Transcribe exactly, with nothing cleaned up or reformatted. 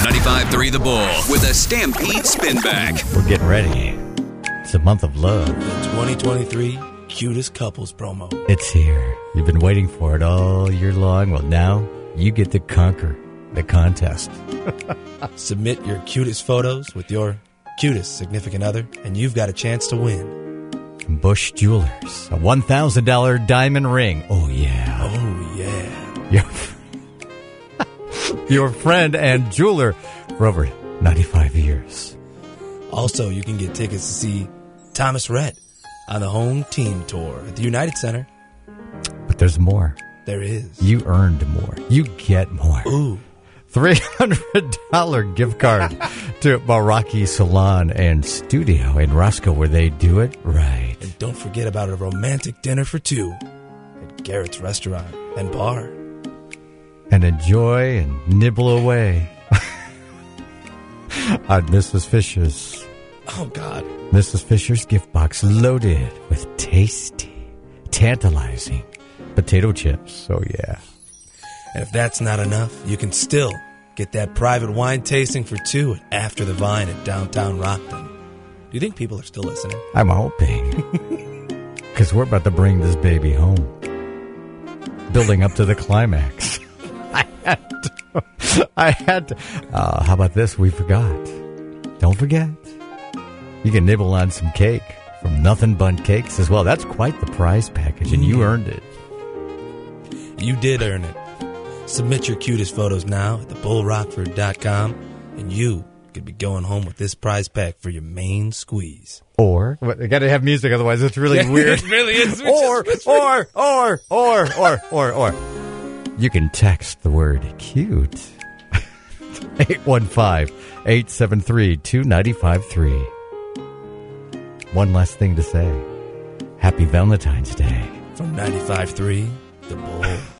ninety-five point three The Bull with a Stampede Spin Back. We're getting ready. It's a month of love. The twenty twenty-three Cutest Couples promo. It's here. You've been waiting for it all year long. Well, now you get to conquer the contest. Submit your cutest photos with your cutest significant other, and you've got a chance to win. From Bush Jewelers, a one thousand dollars diamond ring. Oh, yeah. Oh, yeah. Your, your friend and jeweler for over ninety-five years. Also, you can get tickets to see Thomas Rhett on the home team tour at the United Center. But there's more. There is. You earned more. You get more. Ooh. three hundred dollars gift card to Meraki Salon and Studio in Roscoe, where they do it right. And don't forget about a romantic dinner for two at Garrett's Restaurant and Bar. And enjoy and nibble away on Missus Fisher's. Oh, God. Missus Fisher's gift box loaded with tasty, tantalizing potato chips. Oh, yeah. And if that's not enough, you can still get that private wine tasting for two at After the Vine at downtown Rockton. Do you think people are still listening? I'm hoping. Because we're about to bring this baby home. Building up to the climax. I had to. I had to. Uh, how about this? We forgot. Don't forget. You can nibble on some cake from Nothing But Cakes as well. That's quite the prize package, and you earned it. You did earn it. Submit your cutest photos now at the bull rockford dot com, and you could be going home with this prize pack for your main squeeze. Or, what, I got to have music, otherwise it's really Yeah, weird. It really is. Or, or, or, or, or, or, or. You can text the word cute. eight one five, eight seven three, two nine five three. One last thing to say. Happy Valentine's Day. From ninety-five point three, The Bull.